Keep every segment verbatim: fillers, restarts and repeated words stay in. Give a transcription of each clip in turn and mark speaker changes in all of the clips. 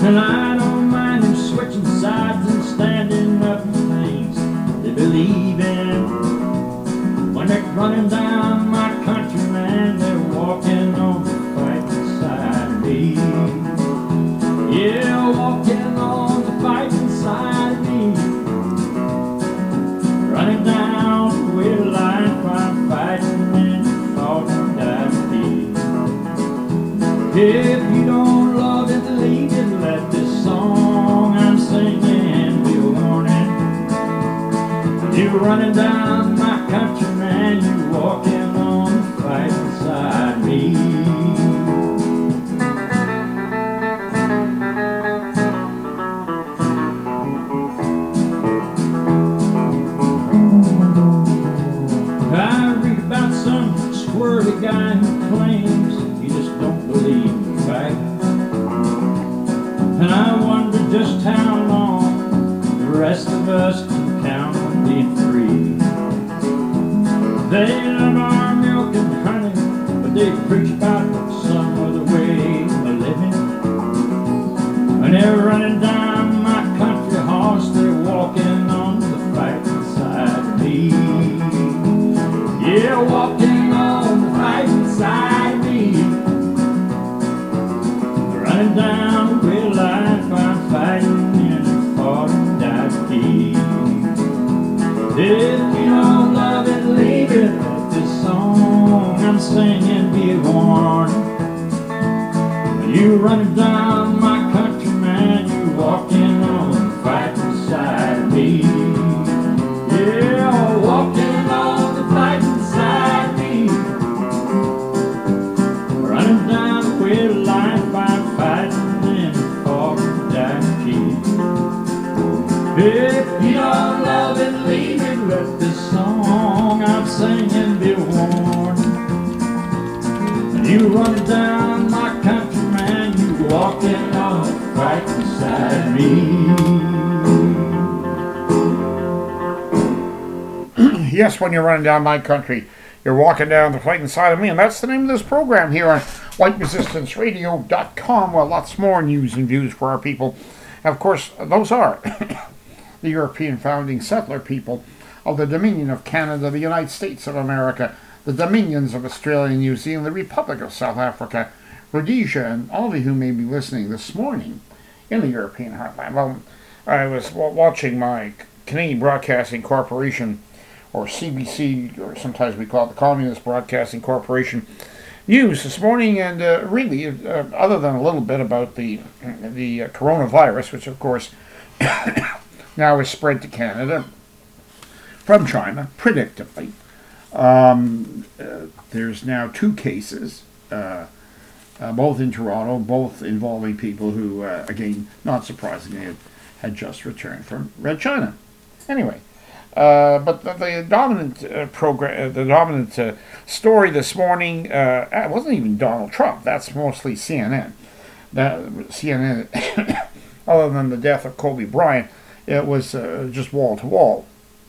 Speaker 1: And I don't mind them switching sides and standing up for things they believe in. When they're running down my country, man, they're walking on the fighting side of me. Yeah, walking on the fighting side of me. Running down the way line, I'm fighting and fought and died for me. If you don't love it, leave it. Let this song I'm singing be a warning. You're running down my country, man, you're walking on the fighting side of me. I read about some squirrely guy who claims he just don't believe in fact. And I wonder just how long the rest of us can count on being free. They love our milk and honey, but they preach about some other way of living. When they're running down my country horse, they're walking on the fighting side of me. Yeah, walking on the fighting side of me. Running down the real life, I'm fighting and fought and died for me. If you don't love it, leave it. Let this song I'm singing be a warning. You running down my country, man, you walking on the fighting side of me. Yeah, walking on the fighting side of me. Running down the way of life, I'm fighting and fought and died for me. If you don't love it, leave it. Let this song I'm singing be a warning. You running down my country, man, you walking on the fighting side of me.
Speaker 2: Yes, when you're running down my country, you're walking down the fighting side of me. And that's the name of this program here on white resistance radio dot com. Well, lots more news and views for our people. And of course, those are the European founding settler people of the Dominion of Canada, the United States of America, the Dominions of Australia and New Zealand, the Republic of South Africa, Rhodesia, and all of you who may be listening this morning in the European heartland. Well, I was w- watching my Canadian Broadcasting Corporation, or C B C, or sometimes we call it the Communist Broadcasting Corporation, news this morning, and uh, really, uh, other than a little bit about the the uh, coronavirus, which of course now is spread to Canada from China, predictably. Um, uh, there's now two cases, uh, uh, both in Toronto, both involving people who, uh, again, not surprisingly, had, had just returned from Red China. Anyway, uh, but the, the dominant uh, program, uh, the dominant uh, story this morning, uh, it wasn't even Donald Trump. That's mostly C N N. That C N N, other than the death of Kobe Bryant, it was uh, just wall to wall.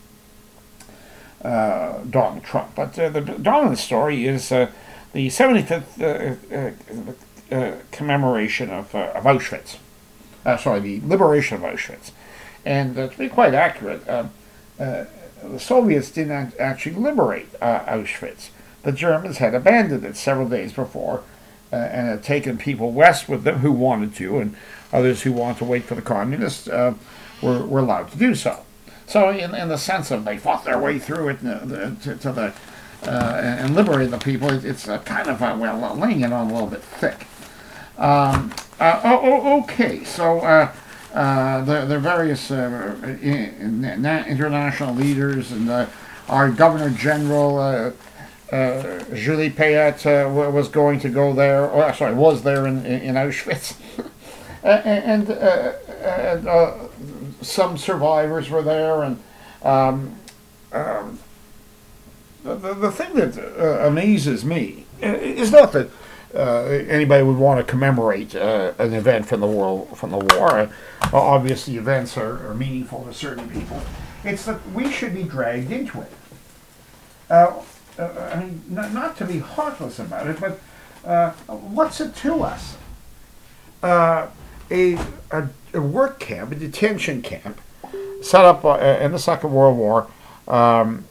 Speaker 2: Uh, Donald Trump. But uh, the dominant story is uh, the seventy-fifth uh, uh, uh, commemoration of, uh, of Auschwitz. Uh, sorry, the liberation of Auschwitz. And uh, to be quite accurate, uh, uh, the Soviets didn't actually liberate uh, Auschwitz. The Germans had abandoned it several days before uh, and had taken people west with them who wanted to, and others who wanted to wait for the communists uh, were, were allowed to do so. So, in, in the sense of they fought their way through it uh, the, to, to the uh, and liberated the people, it, it's a kind of a, well, uh, laying it on a little bit thick. Um, uh, oh, oh, okay, so uh, uh, the the various uh, in, in, international leaders and uh, our Governor General uh, uh, Julie Payette uh, was going to go there, or sorry, was there in in Auschwitz, and. Uh, and uh, some survivors were there, and um, um, the, the thing that uh, amazes me is not that uh, anybody would want to commemorate uh, an event from the war. From the war, uh, obviously, events are, are meaningful to certain people. It's that we should be dragged into it. Uh, uh, I mean, not, not to be heartless about it, but uh, what's it to us? Uh, a, a, a work camp, a detention camp, set up uh, in the Second World War. Um,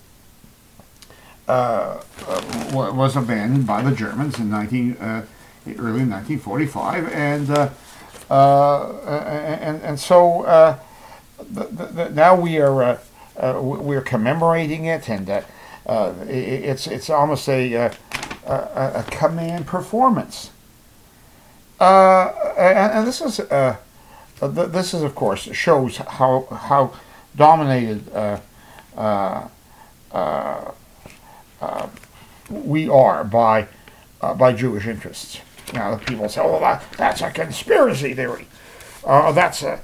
Speaker 2: uh, uh, was abandoned by the Germans in nineteen uh, early nineteen forty-five, and uh, uh, and and so uh, the, the, now we are uh, uh, we're commemorating it, and uh, uh, it, it's it's almost a a, a, a command performance. Uh, and, and this is uh, this is of course shows how how dominated uh, uh, uh, uh, we are by uh, by Jewish interests. Now the people say, "Oh, that, that's a conspiracy theory. Uh, that's a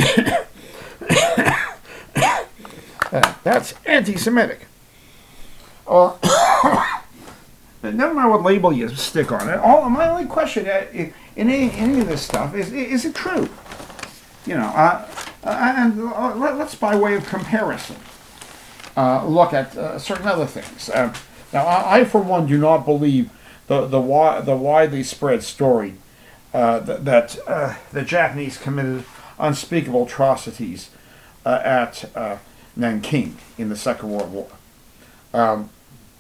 Speaker 2: uh, that's anti-Semitic." Uh, never mind what label you stick on it. All my only question uh, in any any of this stuff is: is it true? You know, uh, uh, and uh, let's, by way of comparison, uh, look at uh, certain other things. Uh, now, I, I, for one, do not believe the the, wi- the widely spread story uh, th- that uh, the Japanese committed unspeakable atrocities uh, at uh, Nanking in the Second World War. Um,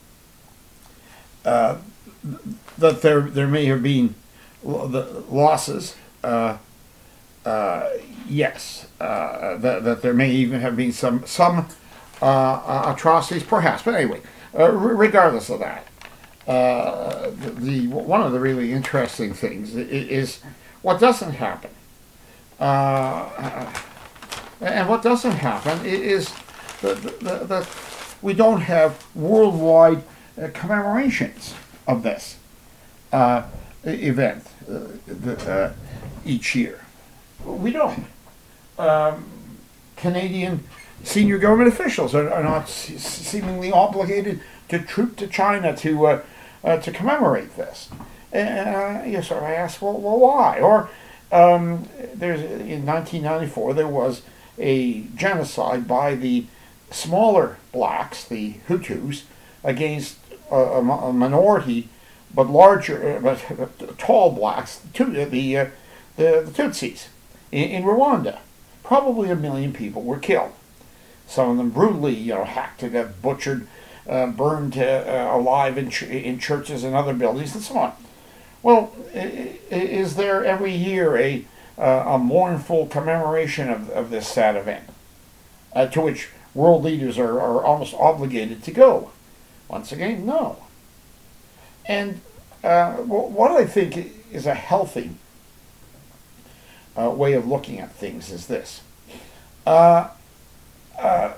Speaker 2: uh, that there there may have been the losses. Uh, uh, yes, uh, that, that there may even have been some some uh, atrocities, perhaps. But anyway, uh, regardless of that, uh, the, the one of the really interesting things is what doesn't happen. Uh, and what doesn't happen is that, that we don't have worldwide uh, commemorations of this uh, event uh, the, uh, each year. We don't. Um, Canadian senior government officials are, are not se- seemingly obligated to troop to China to uh, uh, to commemorate this. And uh, you sort of ask, well, well why? Or um, there's in nineteen ninety-four there was a genocide by the smaller blacks, the Hutus, against a, a minority but larger, uh, but tall blacks, the the, uh, the, the Tutsis in, in Rwanda. Probably a million people were killed. Some of them brutally, you know, hacked to death, butchered, uh, burned uh, alive in ch- in churches and other buildings, and so on. Well, is there every year a uh, a mournful commemoration of, of this sad event, uh, to which world leaders are, are almost obligated to go? Once again, no. And uh, what I think is a healthy uh, way of looking at things is this. Uh, uh,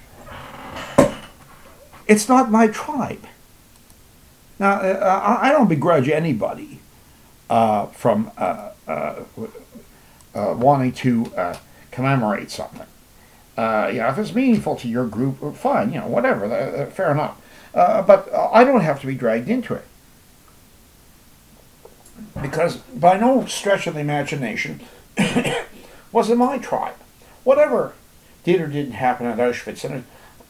Speaker 2: it's not my tribe. Now, uh, I don't begrudge anybody uh, from uh, uh, uh, wanting to uh, commemorate something. Uh, you know, if it's meaningful to your group, fine, you know, whatever, uh, fair enough. Uh, but I don't have to be dragged into it. Because by no stretch of the imagination was it my tribe. Whatever did or didn't happen at Auschwitz, and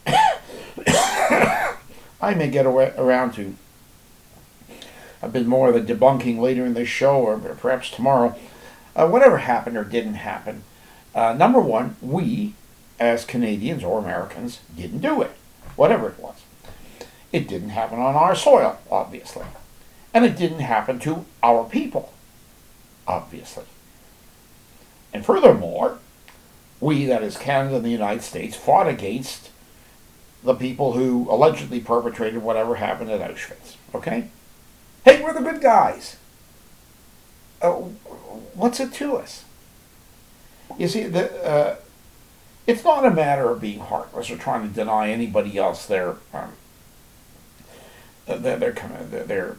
Speaker 2: I may get away, around to a bit more of the debunking later in this show, or perhaps tomorrow. Uh, whatever happened or didn't happen, uh, number one, we, as Canadians or Americans, didn't do it. Whatever it was. It didn't happen on our soil, obviously. And it didn't happen to our people, obviously. And furthermore, we, that is Canada and the United States, fought against the people who allegedly perpetrated whatever happened at Auschwitz. Okay? Hey, we're the good guys. Uh, what's it to us? You see, the, uh, it's not a matter of being heartless or trying to deny anybody else their um, their, their, their, their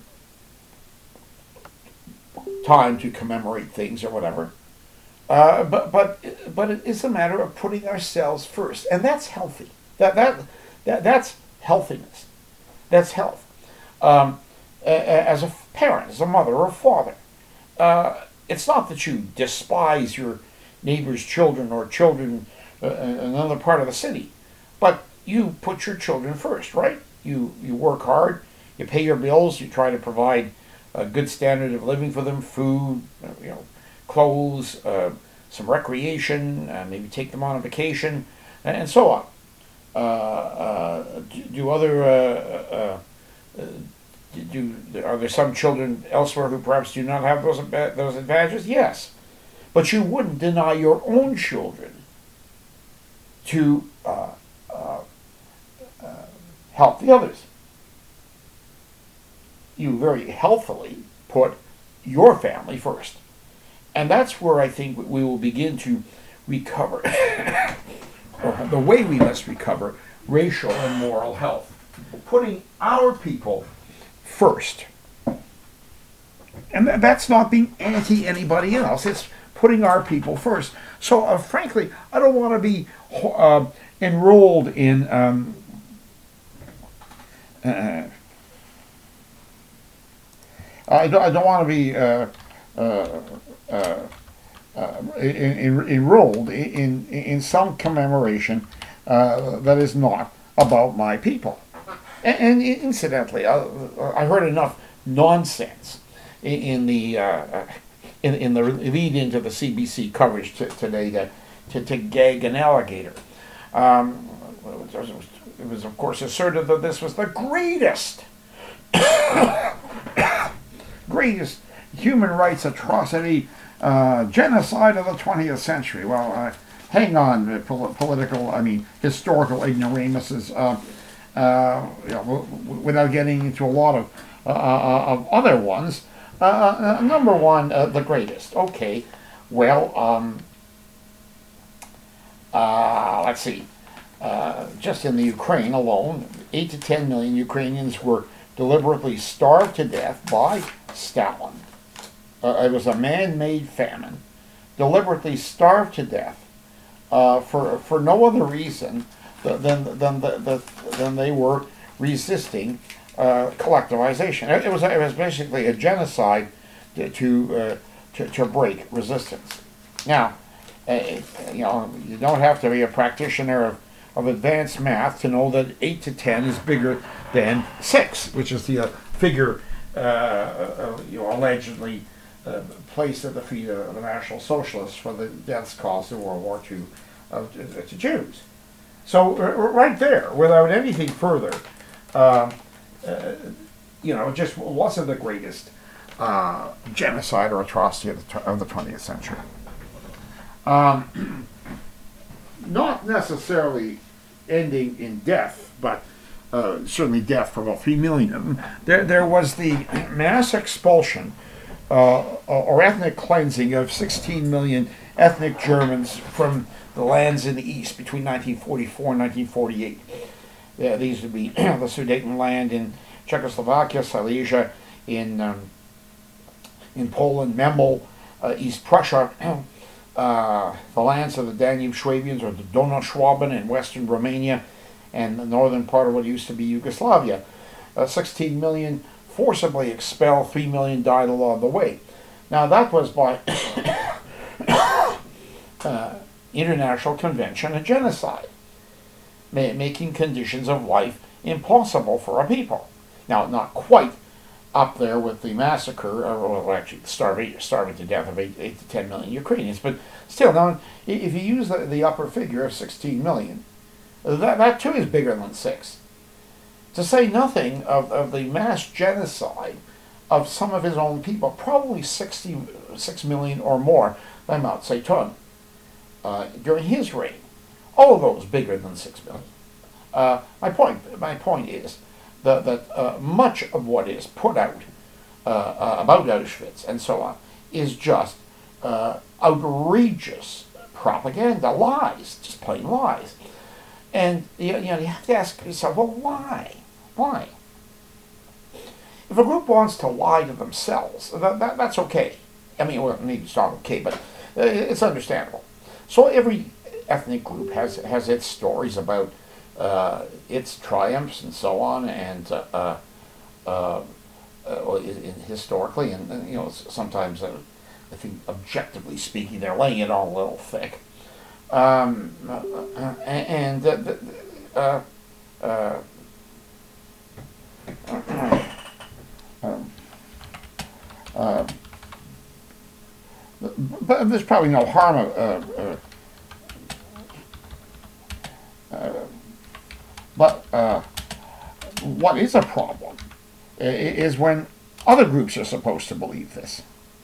Speaker 2: time to commemorate things or whatever. Uh, but but but it is a matter of putting ourselves first, and that's healthy. That that, that that's healthiness. That's health. Um, as a parent, as a mother or a father, uh, it's not that you despise your neighbor's children or children uh, in another part of the city, but you put your children first, right? You you work hard, you pay your bills, you try to provide a good standard of living for them, food, you know, clothes, uh, some recreation, uh, maybe take them on a vacation, and, and so on. Uh, uh, do, do other uh, uh, uh, do are there some children elsewhere who perhaps do not have those those advantages? Yes, but you wouldn't deny your own children to uh, uh, uh, help the others. You very healthily put your family first, and that's where I think we will begin to recover, or the way we must recover racial and moral health, putting our people first. And th- that's not being anti anybody else. It's putting our people first. So, uh, frankly, I don't want to be uh, enrolled in um, uh, I don't, I don't want to be uh, uh, uh, uh, in, in, enrolled in, in some commemoration uh, that is not about my people. And, and incidentally, uh, I heard enough nonsense in, in the uh, in, in the lead into the C B C coverage t- today to, to to gag an alligator. Um, it, was, it was, of course, asserted that this was the greatest, greatest human rights atrocity, uh, genocide of the twentieth century. Well, uh, hang on, pol- political, I mean, historical ignoramuses. Uh, Uh, you know, w- w- without getting into a lot of uh, uh, of other ones, uh, uh, number one, uh, the greatest. Okay, well, um, uh, let's see. Uh, just in the Ukraine alone, eight to ten million Ukrainians were deliberately starved to death by Stalin. Uh, it was a man-made famine, deliberately starved to death uh, for for no other reason than than the, the, than they were resisting uh, collectivization. It was it was basically a genocide to to, uh, to to break resistance. Now, uh, you know, you don't have to be a practitioner of, of advanced math to know that eight to ten is bigger than six, which is the uh, figure uh, uh, you know allegedly uh, placed at the feet of the National Socialists for the deaths caused in World War Two of, uh, to Jews. So right there, without anything further, uh, uh, you know, it just wasn't the greatest uh, genocide or atrocity of the, of the twentieth century. Um, not necessarily ending in death, but uh, certainly death for about three million of them. There, there was the mass expulsion uh, or ethnic cleansing of sixteen million ethnic Germans from the lands in the east between nineteen forty-four and nineteen forty-eight. Yeah, these would be the Sudetenland in Czechoslovakia, Silesia in um, in Poland, Memel, uh, East Prussia, uh, the lands of the Danube Swabians or the Donauschwaben in western Romania, and the northern part of what used to be Yugoslavia. Uh, sixteen million forcibly expelled, three million died along the way. Now that was by uh, International Convention of Genocide, ma- making conditions of life impossible for a people. Now, not quite up there with the massacre, or well, actually starving, starving to death of eight, eight to ten million Ukrainians, but still, now, if you use the, the upper figure of sixteen million, that, that too is bigger than six. To say nothing of, of the mass genocide of some of his own people, probably sixty-six million or more by Mao Zedong. Uh, during his reign, all of those bigger than six million. Uh, my point, my point is that, that uh, much of what is put out uh, uh, about Auschwitz and so on is just uh, outrageous propaganda, lies, just plain lies. And you, you know, you have to ask yourself, well, why? Why? If a group wants to lie to themselves, that, that, that's okay. I mean, well, maybe it's not okay, but uh, it's understandable. So every ethnic group has has its stories about uh, its triumphs and so on, and uh, uh, uh, uh, in, historically, and, and you know, sometimes uh, I think objectively speaking, they're laying it on a little thick. Um, uh, and uh, uh, uh, um, uh, but there's probably no harm. Uh, uh, uh, but uh, what is a problem is when other groups are supposed to believe this.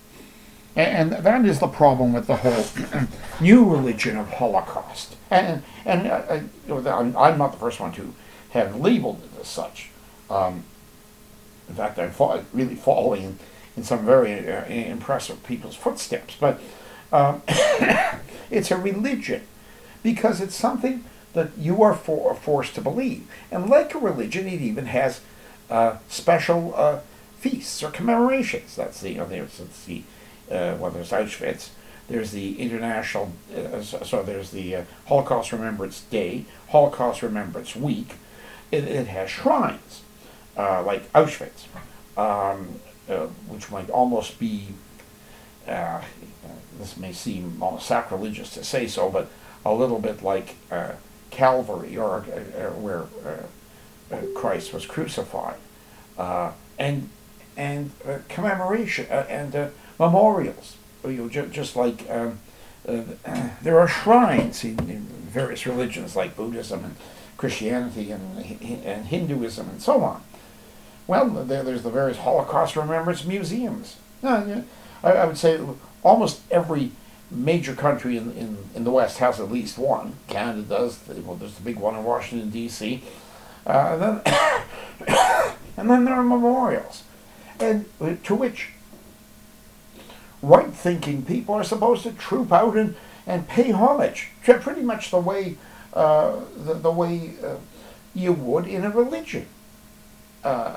Speaker 2: And that is the problem with the whole new religion of Holocaust. And, and uh, you know, I'm, I'm not the first one to have labeled it as such. Um, in fact, I'm fo- really following in, in some very uh, impressive people's footsteps. But um, it's a religion because it's something that you are for, forced to believe. And like a religion, it even has uh, special uh, feasts or commemorations. That's the, you know, there's the Uh, well, there's Auschwitz, there's the International, uh, so, so there's the uh, Holocaust Remembrance Day, Holocaust Remembrance Week. It, it has shrines, uh, like Auschwitz, um, uh, which might almost be, uh, this may seem almost sacrilegious to say so, but a little bit like uh, Calvary, or uh, where uh, uh, Christ was crucified, uh, and and uh, commemoration, uh, and uh, memorials. You know, ju- just like um, uh, there are shrines in, in various religions like Buddhism and Christianity and, and Hinduism and so on. Well, there, there's the various Holocaust Remembrance Museums. Uh, I, I would say almost every major country in, in, in the West has at least one. Canada does. Well, there's the big one in Washington, D C Uh, and, then and then there are memorials, and to which right-thinking people are supposed to troop out and, and pay homage, pretty much the way uh, the, the way uh, you would in a religion. Uh,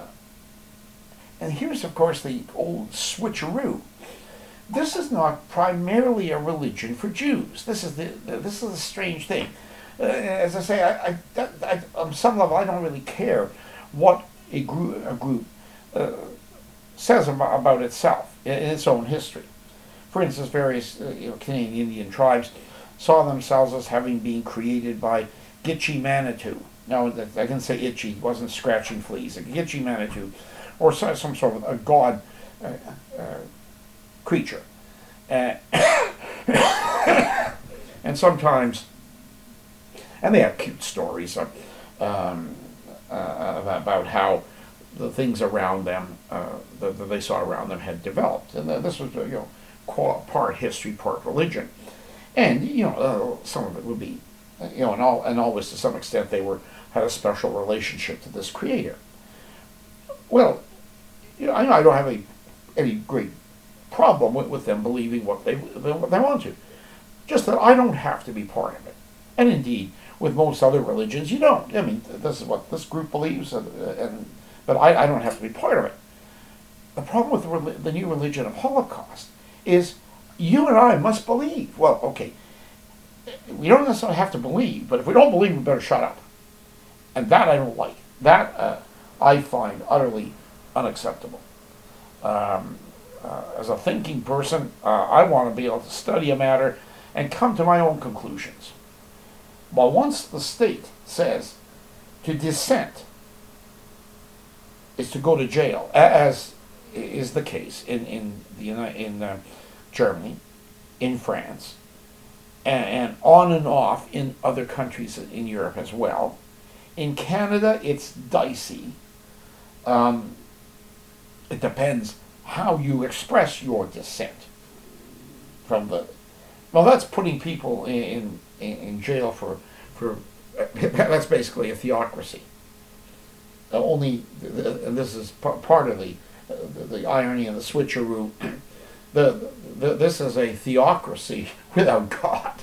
Speaker 2: and here's, of course, the old switcheroo. This is not primarily a religion for Jews. This is the, the this is a strange thing. Uh, as I say, I, I, I, on some level, I don't really care what a group a group uh, says about, about itself in, in its own history. For instance, various uh, you know, Canadian Indian tribes saw themselves as having been created by Gitche Manitou. Now, I can say itchy, wasn't scratching fleas. A Gitche Manitou, or some, some sort of a god uh, uh, creature. Uh, and sometimes, and they have cute stories of, um, uh, about how the things around them, uh, that, that they saw around them, had developed. And this was, you know, part history, part religion. And, you know, uh, some of it would be, you know, and, all, and always to some extent they were had a special relationship to this creator. Well, you know, I, I don't have any, any great problem with, with them believing what they, what they want to. Just that I don't have to be part of it. And indeed, with most other religions, you don't. I mean, this is what this group believes, and, and but I, I don't have to be part of it. The problem with the, the new religion of Holocaust is you and I must believe. Well, okay, we don't necessarily have to believe, but if we don't believe, we better shut up. And that I don't like. That uh, I find utterly unacceptable. Um, uh, as a thinking person, uh, I want to be able to study a matter and come to my own conclusions. But once the state says to dissent is to go to jail, as is the case in in the in uh, Germany, in France, and, and on and off in other countries in Europe as well. In Canada, it's dicey. Um, it depends how you express your dissent from the. Well, that's putting people in in, in jail for for. That's basically a theocracy. Uh, only, and this is p- part of the, uh, the the irony and the switcheroo. The, the this is a theocracy without God.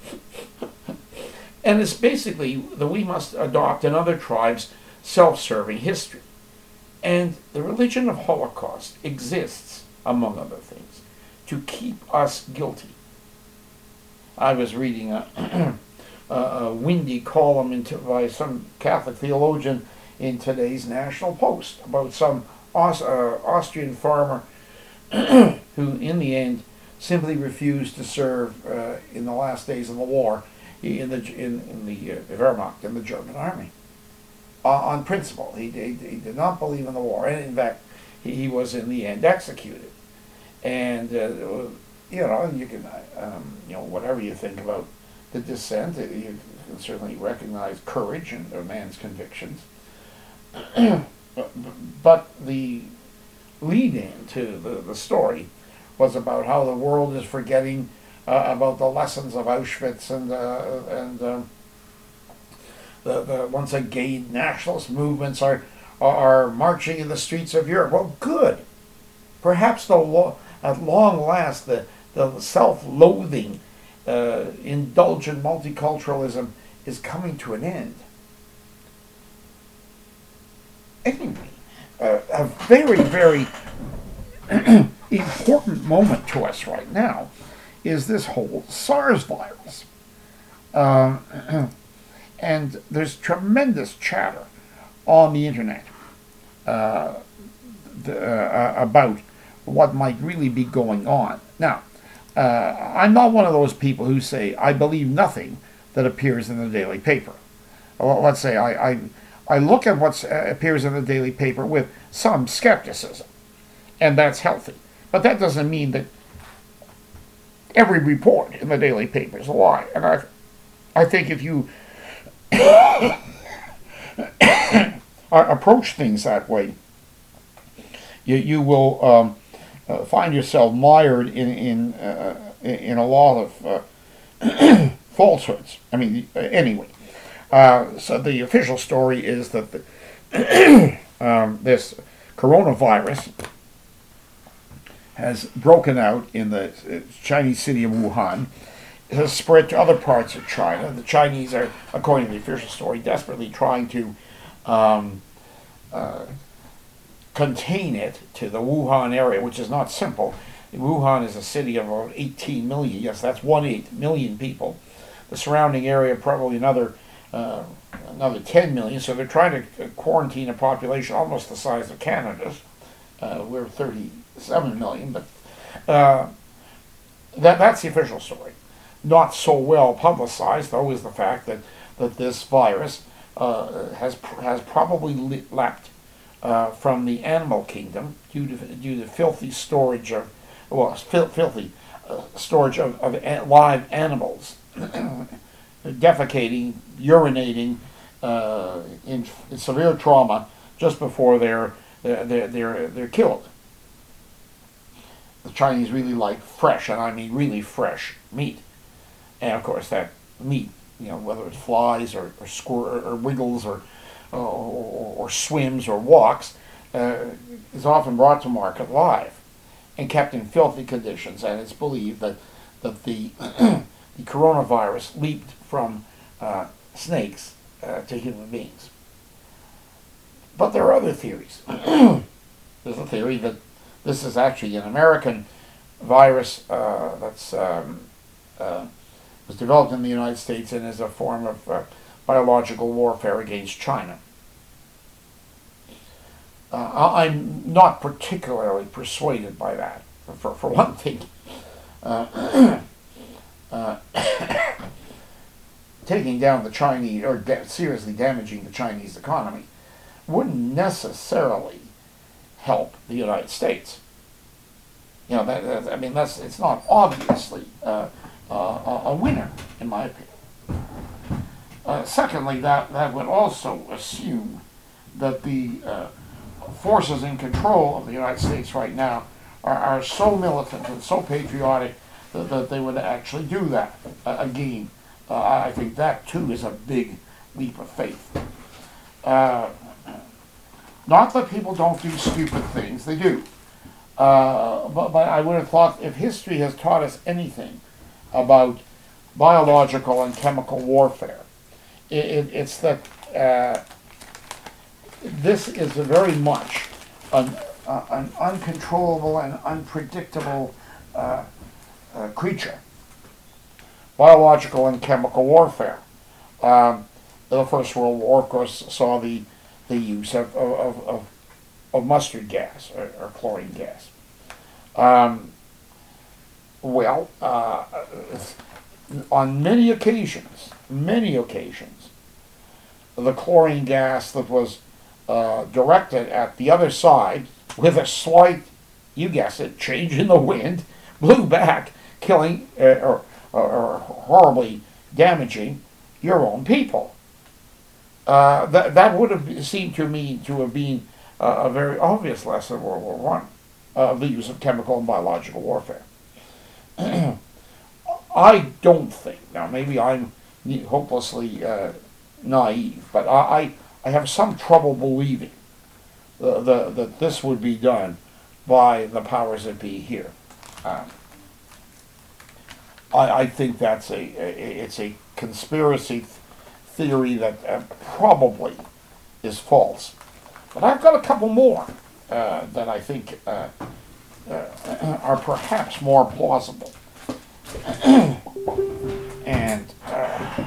Speaker 2: And it's basically that we must adopt in other tribes self-serving history. And the religion of Holocaust exists, among other things, to keep us guilty. I was reading a, a, a windy column into, by some Catholic theologian in today's National Post about some Aus, uh, Austrian farmer who, in the end, simply refused to serve uh, in the last days of the war in the in, in the uh, Wehrmacht, in the German army, uh, on principle. He, he, he did not believe in the war, and in fact, he, he was in the end executed. And uh, you know, you can, um, you know, whatever you think about the dissent, you can certainly recognize courage in a man's convictions. But the lead in to the, the story was about how the world is forgetting uh, about the lessons of Auschwitz and uh, and um, the, the once again nationalist movements are are marching in the streets of Europe. Well, good. Perhaps the lo- at long last the the self-loathing, uh, indulgent multiculturalism is coming to an end. Anyway, uh, a very, very important moment to us right now is this whole SARS virus. Uh, and there's tremendous chatter on the internet uh, the, uh, about what might really be going on. Now, uh, I'm not one of those people who say, I believe nothing that appears in the daily paper. Well, let's say I, I, I look at what uh, appears in the daily paper with some skepticism, and that's healthy. But that doesn't mean that every report in the daily paper is a lie. And I, I think if you approach things that way, you, you will um, uh, find yourself mired in in uh, in a lot of uh, falsehoods. I mean, anyway. Uh, so the official story is that the, um, this coronavirus has broken out in the Chinese city of Wuhan. It has spread to other parts of China. The Chinese are, according to the official story, desperately trying to um, uh, contain it to the Wuhan area, which is not simple. Wuhan is a city of about eighteen million. Yes, that's one eighth million people. The surrounding area probably another uh, another ten million. So they're trying to quarantine a population almost the size of Canada's. Uh, we're thirty-seven million, but uh, that that's the official story. Not so well publicized, though, is the fact that, that this virus uh, has has probably leapt uh, from the animal kingdom due to due to filthy storage of well fil- filthy uh, storage of, of a- live animals, defecating, urinating uh, in, in severe trauma just before they're they're they're they're killed. The Chinese really like fresh, and I mean really fresh meat. And of course, that meat, you know, whether it's flies or or, squir- or wiggles or, or or swims or walks, uh, is often brought to market live and kept in filthy conditions. And it's believed that that the the coronavirus leaped from uh, snakes uh, to human beings. But there are other theories. There's a theory that this is actually an American virus uh, that's um, uh, was developed in the United States and is a form of uh, biological warfare against China. Uh, I'm not particularly persuaded by that, for, for one thing. Uh, uh, taking down the Chinese, or da- seriously damaging the Chinese economy, wouldn't necessarily help the United States. You know, that, that, I mean, that's it's not obviously uh, uh, a winner, in my opinion. Uh, secondly, that, that would also assume that the uh, forces in control of the United States right now are, are so militant and so patriotic that, that they would actually do that uh, again. Uh, I think that, too, is a big leap of faith. Uh, not that people don't do stupid things, they do. Uh, but, but I would have thought if history has taught us anything about biological and chemical warfare, it, it, it's that uh, this is very much an, uh, an uncontrollable and unpredictable uh, uh, creature. Biological and chemical warfare. Um, the First World War, of course, saw the the use of of, of, of mustard gas or, or chlorine gas. Um, well, uh, on many occasions, many occasions, the chlorine gas that was uh, directed at the other side with a slight, you guess it, change in the wind, blew back, killing uh, or, or horribly damaging your own people. Uh, that that would have seemed to me to have been uh, a very obvious lesson of World War One, uh, of the use of chemical and biological warfare. I don't think, now maybe I'm hopelessly uh, naive, but I, I, I have some trouble believing the, the, that this would be done by the powers that be here. Um, I, I think that's a, a it's a conspiracy th- theory that uh, probably is false. But I've got a couple more uh, that I think uh, uh, are perhaps more plausible. and uh,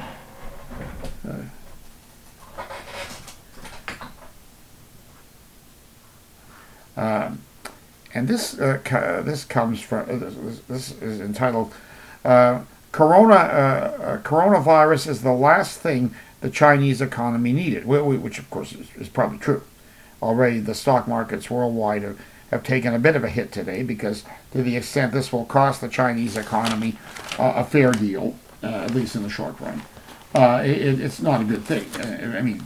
Speaker 2: um, and this uh, co- this comes from uh, this, this is entitled uh, "Corona uh, uh, Coronavirus is the last thing the Chinese economy needed," which of course is, is probably true. Already, the stock markets worldwide are have taken a bit of a hit today because, to the extent this will cost the Chinese economy uh, a fair deal, uh, at least in the short run, uh, it, it's not a good thing. Uh, I mean,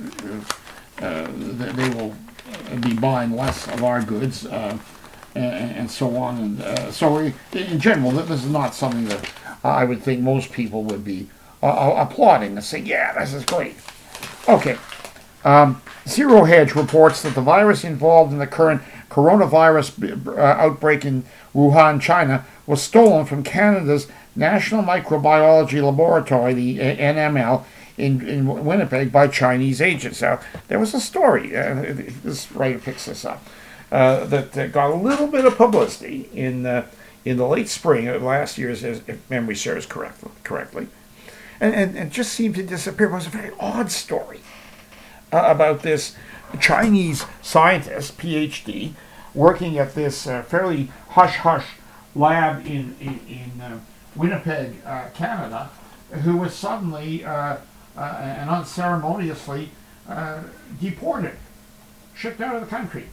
Speaker 2: uh, they will be buying less of our goods uh, and, and so on. And uh, so, in general, this is not something that I would think most people would be uh, applauding and saying, "Yeah, this is great." Okay. Um, Zero Hedge reports that the virus involved in the current coronavirus uh, outbreak in Wuhan, China, was stolen from Canada's National Microbiology Laboratory, the N M L, in, in Winnipeg by Chinese agents. Now, there was a story, uh, this writer picks this up, uh, that uh, got a little bit of publicity in uh, in the late spring of last year, if memory serves correct, correctly, and, and, and just seemed to disappear. It was a very odd story uh, about this Chinese scientist, P H D, working at this uh, fairly hush-hush lab in, in, in uh, Winnipeg, uh, Canada, who was suddenly uh, uh, and unceremoniously uh, deported, shipped out of the country.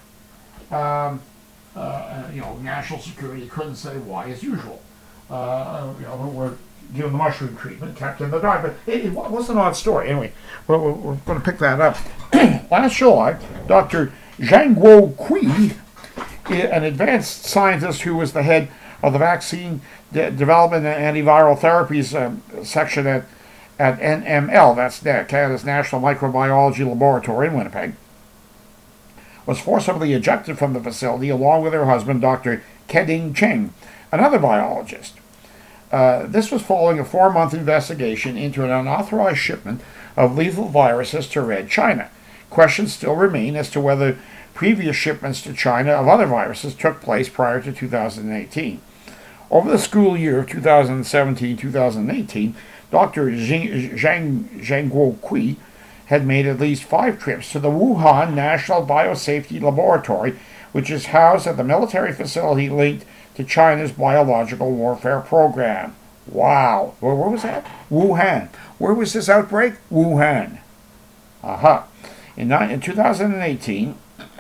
Speaker 2: Um, uh, you know, national security couldn't say why, as usual. Uh, you know, we're given the mushroom treatment, kept in the dark. But it, it was an odd story. Anyway, we're, we're going to pick that up. Last July, Doctor Zhang Guoqi, an advanced scientist who was the head of the vaccine de- development and antiviral therapies um, section at, at N M L, that's Canada's National Microbiology Laboratory in Winnipeg, was forcibly ejected from the facility along with her husband, Doctor Keding Cheng, another biologist. Uh, this was following a four-month investigation into an unauthorized shipment of lethal viruses to Red China. Questions still remain as to whether previous shipments to China of other viruses took place prior to two thousand eighteen. Over the school year of two thousand seventeen to two thousand eighteen, Doctor Zhang Guoqi had made at least five trips to the Wuhan National Biosafety Laboratory, which is housed at the military facility linked to China's biological warfare program. Wow. Where, where was that? Wuhan. Where was this outbreak? Wuhan. Aha. In, in two thousand eighteen,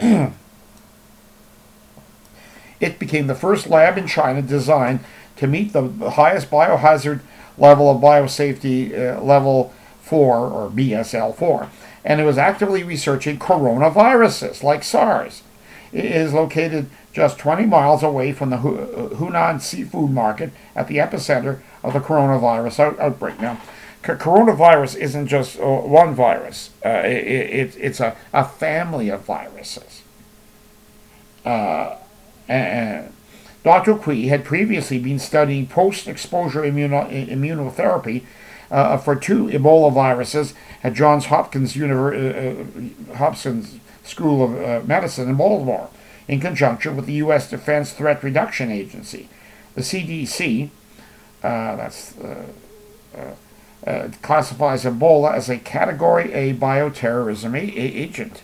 Speaker 2: it became the first lab in China designed to meet the highest biohazard level of biosafety uh, level four, or B S L four, and it was actively researching coronaviruses like SARS. It is located just twenty miles away from the Hunan seafood market at the epicenter of the coronavirus out- outbreak. Now, c- coronavirus isn't just uh, one virus. Uh, it, it, it's a, a family of viruses. Uh, and Doctor Qui had previously been studying post-exposure immuno- immunotherapy uh, for two Ebola viruses at Johns Hopkins, Univer- uh, Hopkins School of uh, Medicine in Baltimore, in conjunction with the U S Defense Threat Reduction Agency. The C D C uh, that's, uh, uh, uh, classifies Ebola as a Category A bioterrorism a- a- agent.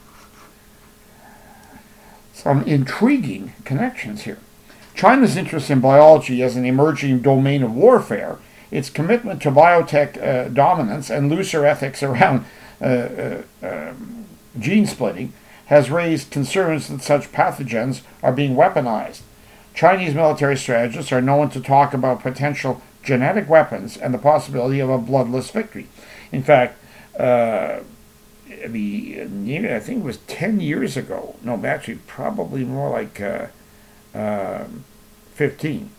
Speaker 2: Some intriguing connections here. China's interest in biology as an emerging domain of warfare, its commitment to biotech uh, dominance, and looser ethics around uh, uh, um, gene splitting has raised concerns that such pathogens are being weaponized. Chinese military strategists are known to talk about potential genetic weapons and the possibility of a bloodless victory. In fact, uh, the I think it was ten years ago. No, actually, probably more like uh, uh, fifteen.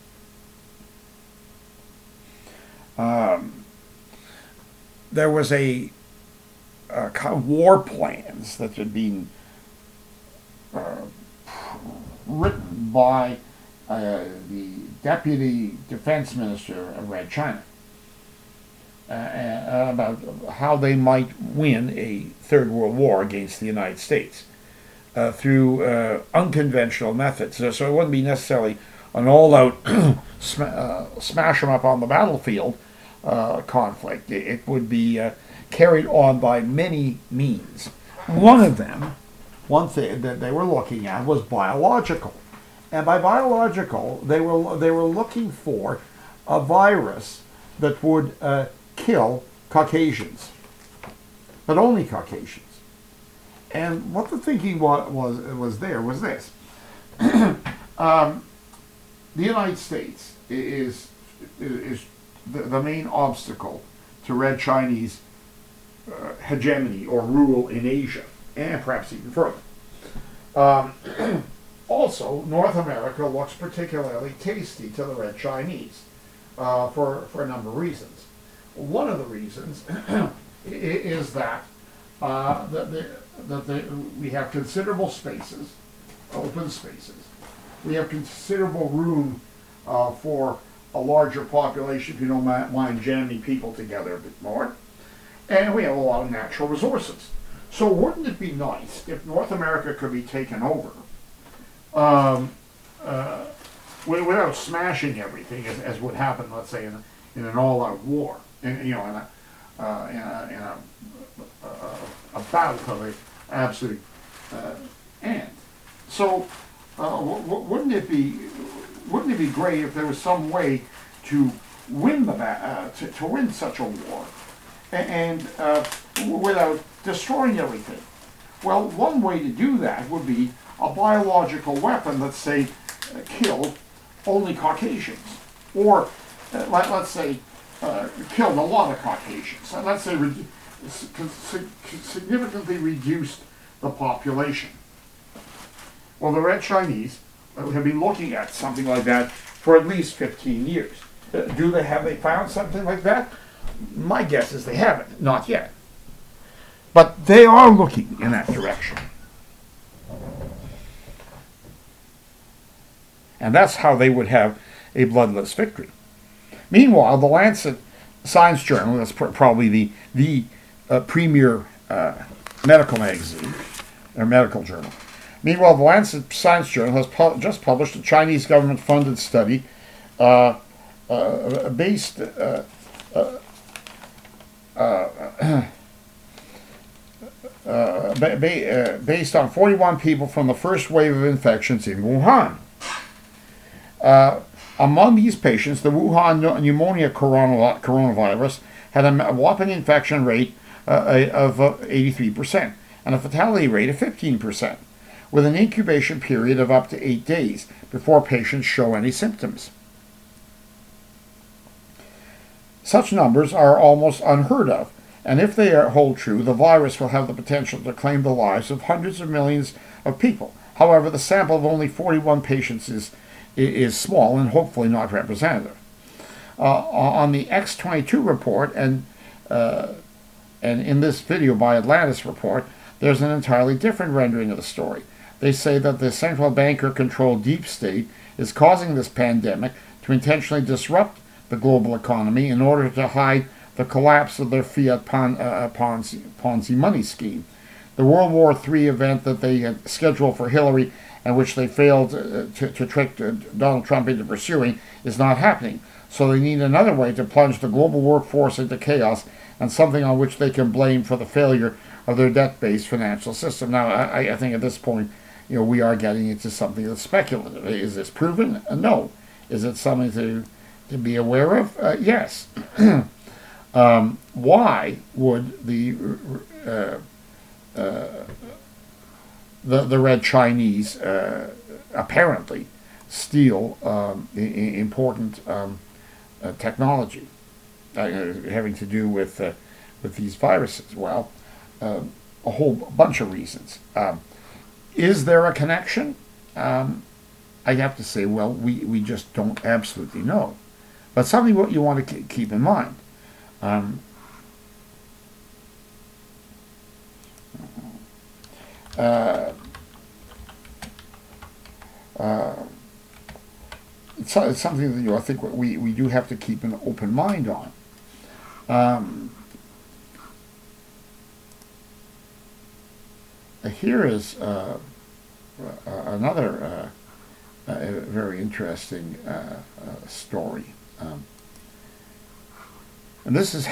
Speaker 2: Um, there was a, a kind of war plans that had been uh, written by uh, the deputy defense minister of Red China uh, uh, about how they might win a third world war against the United States uh, through uh, unconventional methods. So, so it wouldn't be necessarily an all-out sm- uh, smash them up on the battlefield uh, conflict. It, it would be uh, carried on by many means. One of them, one thing that they were looking at was biological. And by biological, they were they were looking for a virus that would uh, kill Caucasians, but only Caucasians. And what the thinking was was, was there was this: um, the United States is is the, the main obstacle to Red Chinese uh, hegemony or rule in Asia, and perhaps even further. Um, Also, North America looks particularly tasty to the Red Chinese uh, for, for a number of reasons. One of the reasons is that, uh, that, the, that the, we have considerable spaces, open spaces. We have considerable room uh, for a larger population, if you don't mind jamming people together a bit more. And we have a lot of natural resources. So wouldn't it be nice if North America could be taken over Um, uh, without smashing everything, as, as would happen, let's say, in, in an all-out war, in, you know, in a, uh, in a, in a, a, a bout of an absolute uh, end. So, uh, w- w- wouldn't it be wouldn't it be great if there was some way to win the ba- uh, to, to win such a war, and uh, without destroying everything? Well, one way to do that would be a biological weapon that, say, uh, killed only Caucasians, or uh, let, let's say uh, killed a lot of Caucasians, and let's say re- significantly reduced the population. Well, the Red Chinese have been looking at something like that for at least fifteen years. Uh, do they have they found something like that? My guess is they haven't, not yet. But they are looking in that direction. And that's how they would have a bloodless victory. Meanwhile, the Lancet Science Journal, that's pr- probably the, the uh, premier uh, medical magazine, or medical journal. Meanwhile, the Lancet Science Journal has pu- just published a Chinese government-funded study uh, uh, based uh, uh, uh, uh, ba- ba- uh, based on forty-one people from the first wave of infections in Wuhan. Uh, among these patients, the Wuhan pneumonia corona- coronavirus had a whopping infection rate uh, of uh, eighty-three percent and a fatality rate of fifteen percent, with an incubation period of up to eight days before patients show any symptoms. Such numbers are almost unheard of, and if they are, hold true, the virus will have the potential to claim the lives of hundreds of millions of people. However, the sample of only forty-one patients is is small and hopefully not representative. Uh, on the X twenty-two report and uh, and in this video by Atlantis report, there's an entirely different rendering of the story. They say that the central banker-controlled deep state is causing this pandemic to intentionally disrupt the global economy in order to hide the collapse of their fiat pon- uh, Ponzi, Ponzi money scheme. The World War Three event that they had scheduled for Hillary and which they failed uh, to, to trick uh, Donald Trump into pursuing is not happening. So they need another way to plunge the global workforce into chaos and something on which they can blame for the failure of their debt-based financial system. Now, I, I think at this point, you know, we are getting into something that's speculative. Is this proven? Uh, no. Is it something to to be aware of? Uh, yes. um, why would the uh, uh, the the Red Chinese uh, apparently steal um, I- I- important um, uh, technology uh, having to do with uh, with these viruses? Well, uh, a whole bunch of reasons. Um, is there a connection? Um, I have to say, well, we, we just don't absolutely know. But something what you want to keep in mind. Um, uh, uh, it's, it's something that you know, I think we, we do have to keep an open mind on. Um, here is uh, uh, another uh, uh, very interesting uh, uh, story. Um, and this is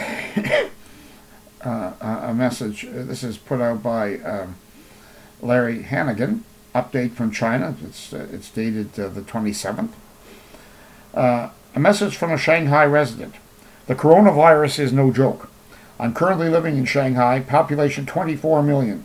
Speaker 2: uh, a message, uh, this is put out by um, Larry Hannigan, update from China. It's, uh, it's dated uh, the twenty-seventh. Uh, a message from a Shanghai resident. The coronavirus is no joke. I'm currently living in Shanghai, population twenty-four million.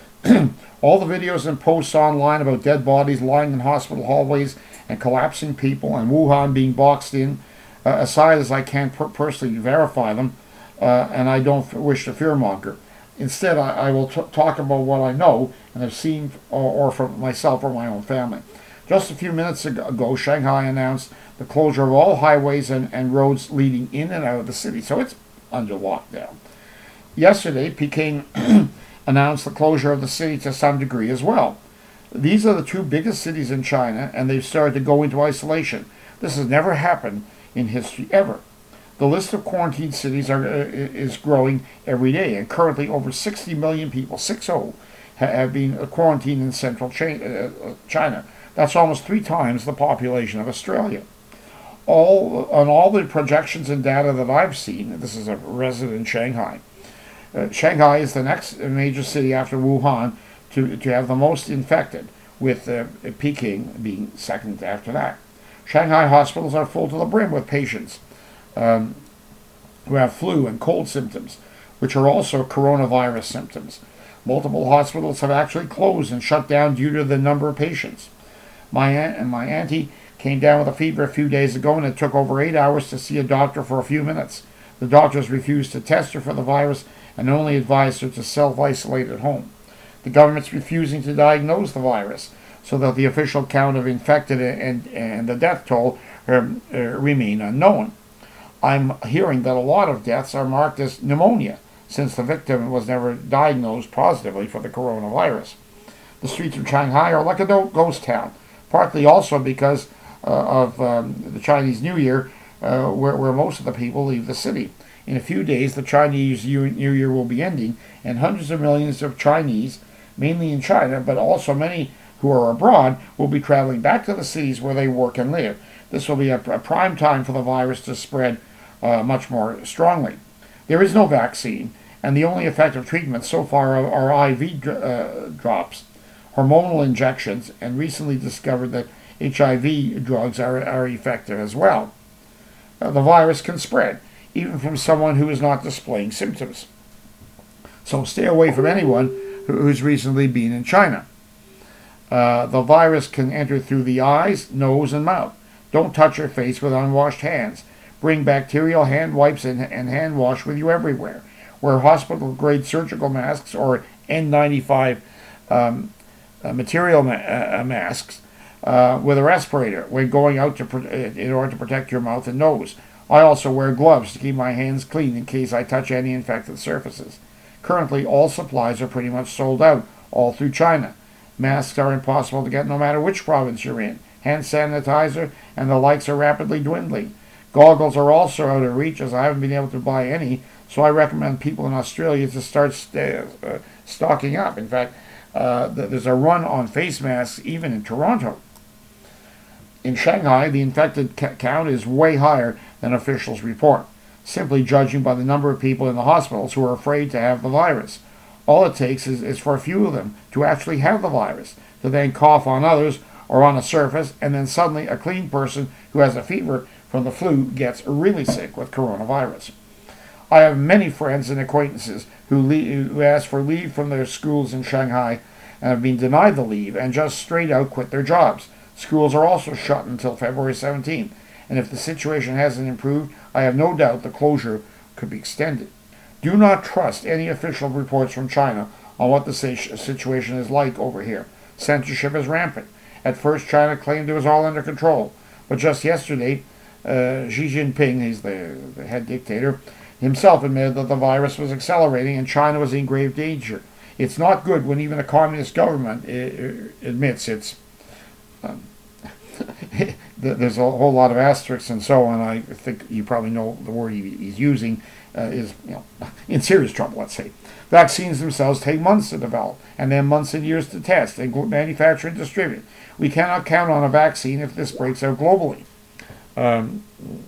Speaker 2: All the videos and posts online about dead bodies lying in hospital hallways and collapsing people and Wuhan being boxed in, uh, aside as I can't per- personally verify them, uh, and I don't f- wish to fearmonger. Instead, I, I will t- talk about what I know and have seen, or, or from myself or my own family. Just a few minutes ago, Shanghai announced the closure of all highways and, and roads leading in and out of the city, so it's under lockdown. Yesterday, Peking announced the closure of the city to some degree as well. These are the two biggest cities in China, and they've started to go into isolation. This has never happened in history ever. The list of quarantined cities are, uh, is growing every day, and currently over sixty million people, six oh, have been quarantined in central China. That's almost three times the population of Australia. All on all the projections and data that I've seen, this is a resident in Shanghai, Uh, Shanghai is the next major city after Wuhan to, to have the most infected, with uh, Peking being second after that. Shanghai hospitals are full to the brim with patients um, who have flu and cold symptoms, which are also coronavirus symptoms. Multiple hospitals have actually closed and shut down due to the number of patients. My aunt and my auntie came down with a fever a few days ago, and it took over eight hours to see a doctor for a few minutes. The doctors refused to test her for the virus and only advised her to self-isolate at home. The government's refusing to diagnose the virus, so that the official count of infected and, and the death toll um, uh, remain unknown. I'm hearing that a lot of deaths are marked as pneumonia, since the victim was never diagnosed positively for the coronavirus. The streets of Shanghai are like a ghost town, partly also because uh, of um, the Chinese New Year, uh, where, where most of the people leave the city. In a few days, the Chinese New Year will be ending, and hundreds of millions of Chinese, mainly in China, but also many who are abroad, will be traveling back to the cities where they work and live. This will be a, a prime time for the virus to spread uh, much more strongly. There is no vaccine, and the only effective treatments so far are, are I V dr- uh, drops, hormonal injections, and recently discovered that H I V drugs are, are effective as well. Uh, the virus can spread, even from someone who is not displaying symptoms. So stay away from anyone who's recently been in China. Uh, the virus can enter through the eyes, nose, and mouth. Don't touch your face with unwashed hands. Bring bacterial hand wipes and, and hand wash with you everywhere. Wear hospital-grade surgical masks or N ninety-five um, uh, material ma- uh, masks uh, with a respirator when going out to pro- in order to protect your mouth and nose. I also wear gloves to keep my hands clean in case I touch any infected surfaces. Currently, all supplies are pretty much sold out all through China. Masks are impossible to get no matter which province you're in. Hand sanitizer and the likes are rapidly dwindling. Goggles are also out of reach, as I haven't been able to buy any, so I recommend people in Australia to start st- uh, stocking up. In fact, uh, there's a run on face masks even in Toronto. In Shanghai, the infected ca- count is way higher than officials report, simply judging by the number of people in the hospitals who are afraid to have the virus. All it takes is, is for a few of them to actually have the virus, to then cough on others or on a surface, and then suddenly a clean person who has a fever from the flu gets really sick with coronavirus. I have many friends and acquaintances who, le- who asked for leave from their schools in Shanghai and have been denied the leave and just straight out quit their jobs. Schools are also shut until February seventeenth, and if the situation hasn't improved, I have no doubt the closure could be extended. Do not trust any official reports from China on what the situation is like over here. Censorship is rampant. At first, China claimed it was all under control, but just yesterday, uh, Xi Jinping, he's the, the head dictator, himself admitted that the virus was accelerating and China was in grave danger. It's not good when even a communist government uh, admits it's. Um, there's a whole lot of asterisks and so on. I think you probably know the word he, he's using uh, is, you know, in serious trouble, let's say. Vaccines themselves take months to develop and then months and years to test and manufacture and distribute. We cannot count on a vaccine if this breaks out globally. Um,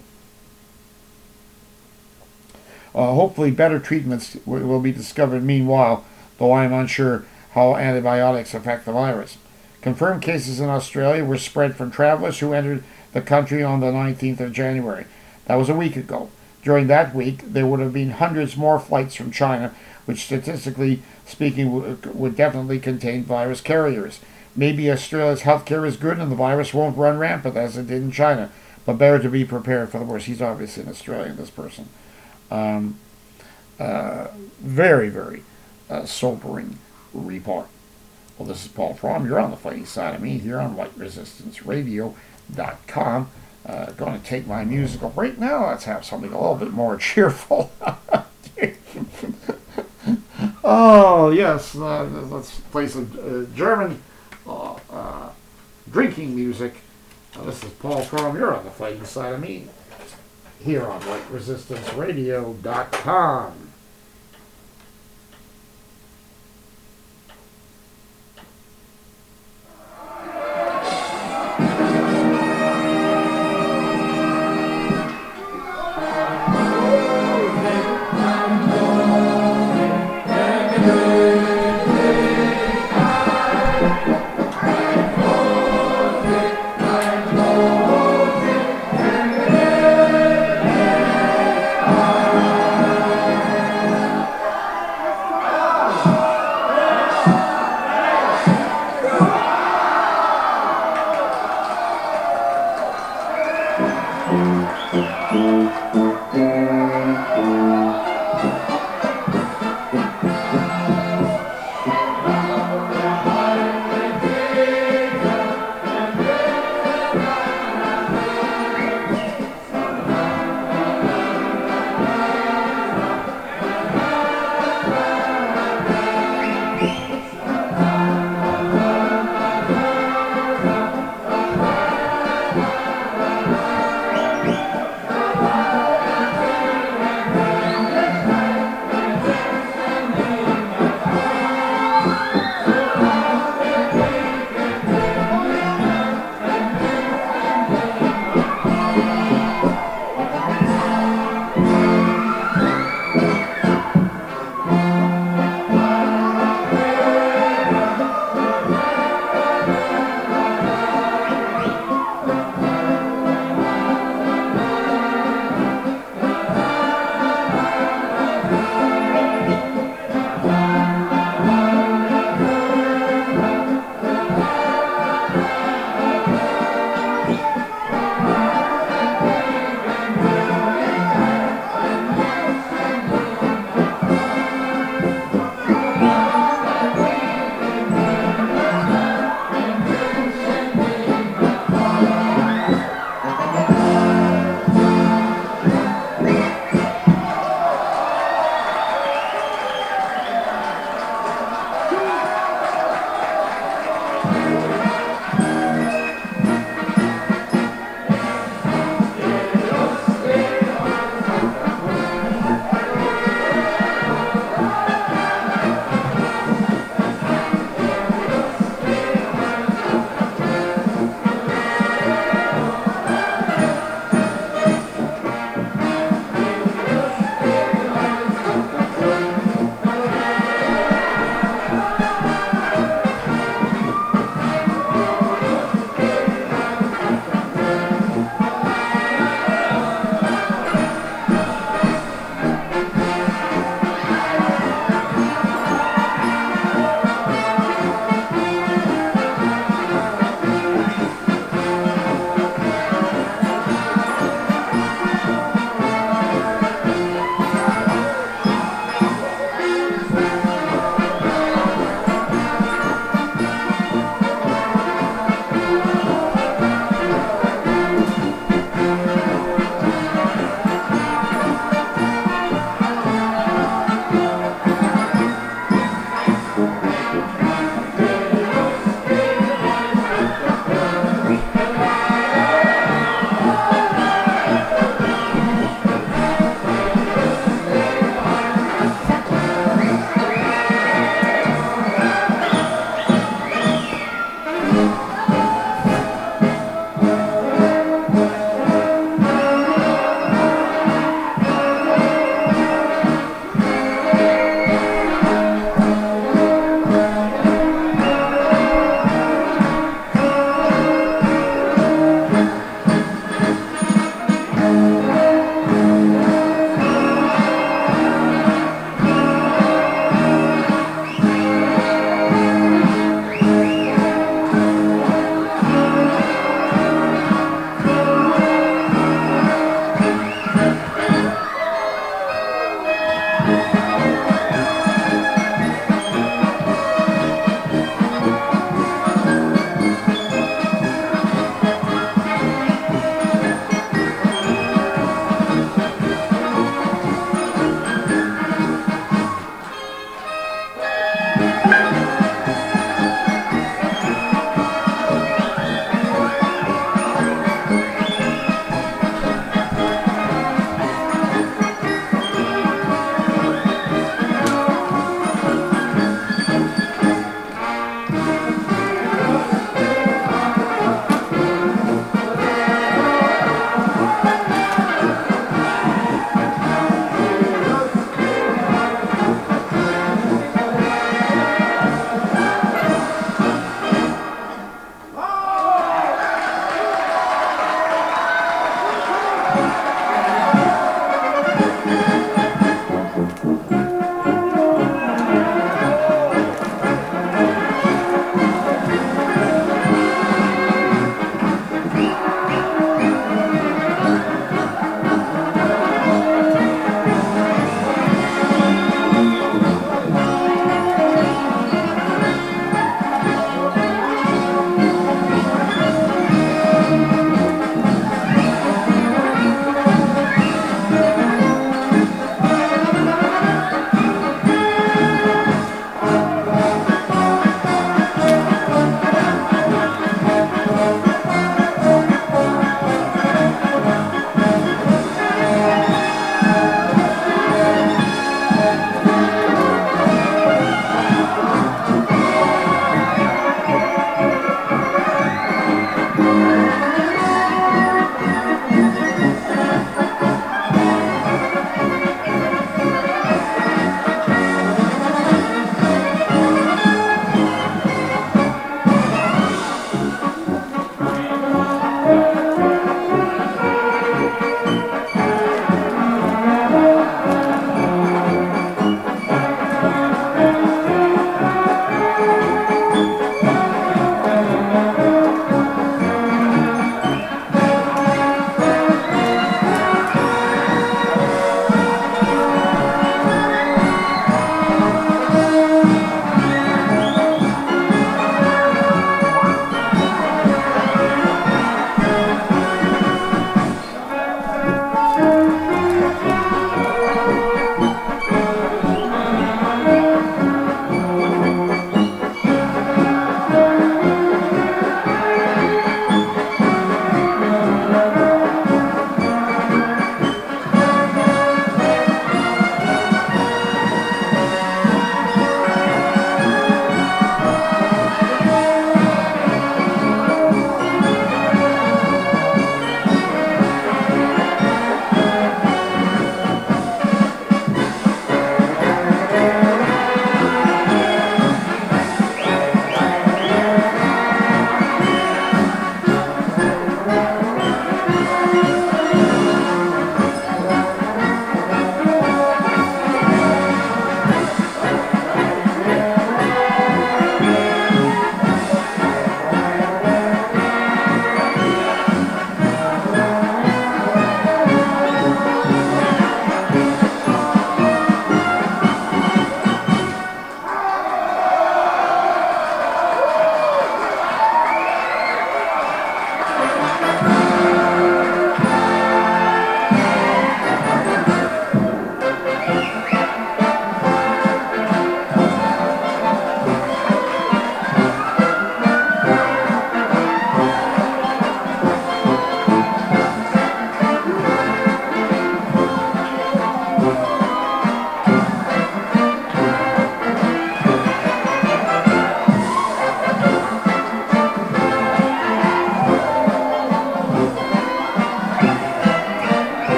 Speaker 2: uh, hopefully better treatments w- will be discovered meanwhile, though I am unsure how antibiotics affect the virus. Confirmed cases in Australia were spread from travelers who entered the country on the nineteenth of January. That was a week ago. During that week, there would have been hundreds more flights from China, which statistically speaking w- would definitely contain virus carriers. Maybe Australia's healthcare is good and the virus won't run rampant as it did in China, but better to be prepared for the worst. He's obviously an Australian, this person. Um, uh, very, very uh, sobering report. Well, this is Paul Fromm. You're on the fighting side of me here on white resistance radio dot com. Uh, going to take my musical break now. Let's have something a little bit more cheerful. Oh, yes. Uh, let's play some uh, German uh, uh, drinking music. Uh, this is Paul Fromm. You're on the fighting side of me here on white resistance radio dot com.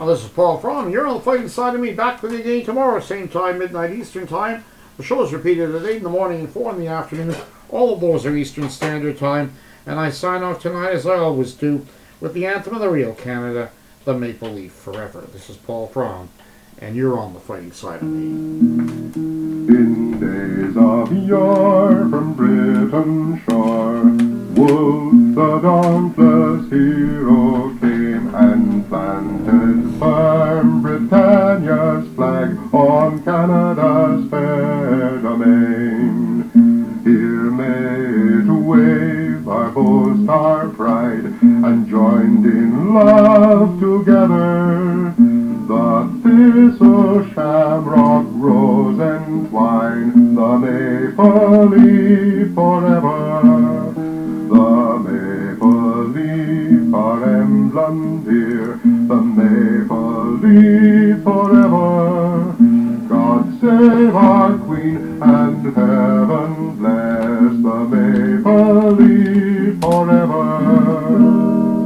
Speaker 2: Well, this is Paul Fromm. You're on the fighting side of me. Back with you again tomorrow, same time, midnight Eastern time. The show is repeated at eight in the morning and four in the afternoon. All of those are Eastern Standard Time. And I sign off tonight, as I always do, with the anthem of the real Canada, the Maple Leaf Forever. This is Paul Fromm, and you're on the fighting side of me.
Speaker 3: In days of yore from Britain's shore, Wolfe the dauntless hero came and planted firm Britannia's flag on Canada's fair domain. Here made to wave our boast, our pride, and joined in love together. The thistle, shamrock, rose, and twine, the maple leaf forever. The maple leaf, our emblem dear, the maple leaf forever. God save our Queen, and heaven bless the maple leaf forever.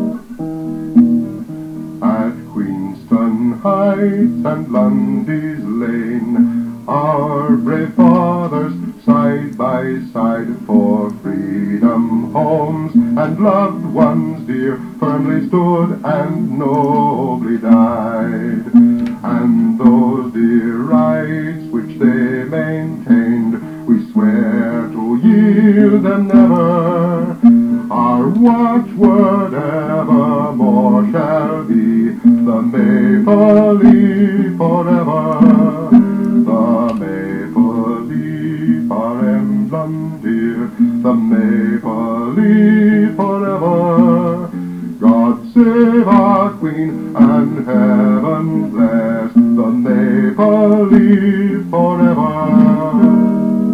Speaker 3: At Queenston Heights and Lundy's Lane, our brave fathers side by side for freedom, homes, and loved ones dear firmly stood and nobly died. And those dear rights which they maintained, we swear to yield them never. Our watchword evermore shall be the maple leaf forever. The maple leaf, our emblem dear, the maple leaf forever. God save our Queen, and heaven bless the maple leaf forever.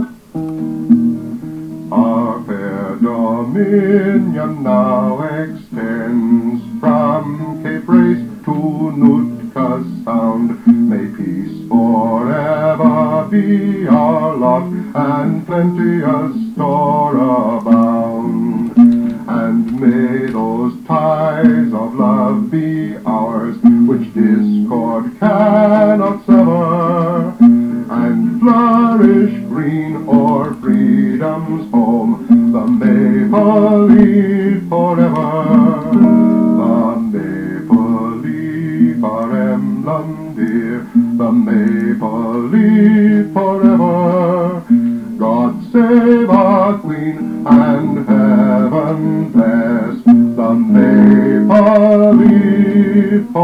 Speaker 3: Our fair dominion now extends from Cape Race to Nootka Sound. May peace forever be our lot, and plenteous store abound. And may those ties of love be ours, which discord cannot sever, and flourish green o'er freedom's home, the maple leaf forever. The maple leaf, our emblem dear, the maple leaf forever. God save our Queen, and heaven bless the maple leaf forever.